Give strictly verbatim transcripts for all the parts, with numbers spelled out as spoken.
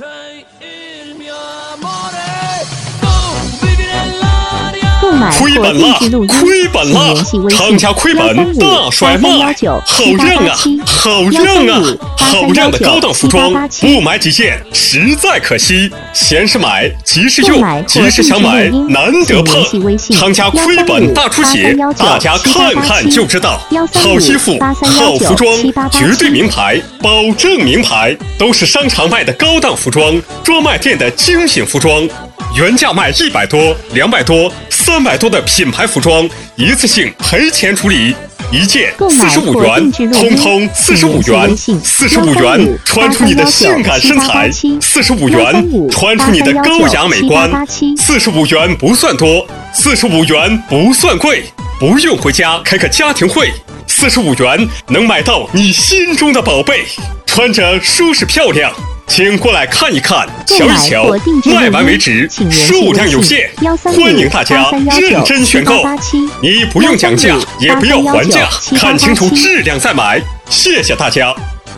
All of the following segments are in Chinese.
亏本了，亏本了！厂家亏本大甩卖，好让啊，好让啊，好让的高档服装，不买几件实在可惜。闲时买，急时用，急时想买难得碰。厂家亏本大出血，大家看看就知道。好衣服，好服装，绝对名牌，保证名牌，都是商场卖的高档服装，专卖店的精品服装。原价卖一百多、两百多、三百多的品牌服装，一次性赔钱处理，一件四十五元，通通四十五元，四十五元穿出你的性感身材，四十五元穿出你的高雅美观，四十五元不算多，四十五元不算贵，不用回家开个家庭会，四十五元能买到你心中的宝贝，穿着舒适漂亮。请过来看一看，瞧一瞧，卖完为止，数量有限，欢迎大家认真选购。你不用讲价，也不要还价，看清楚质量再买。谢谢大家。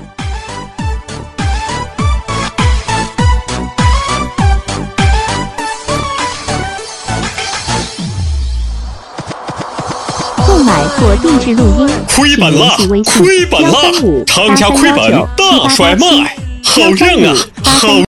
购买或定制录音， 亏本了，亏本了！厂家亏本大甩卖，好让啊，好。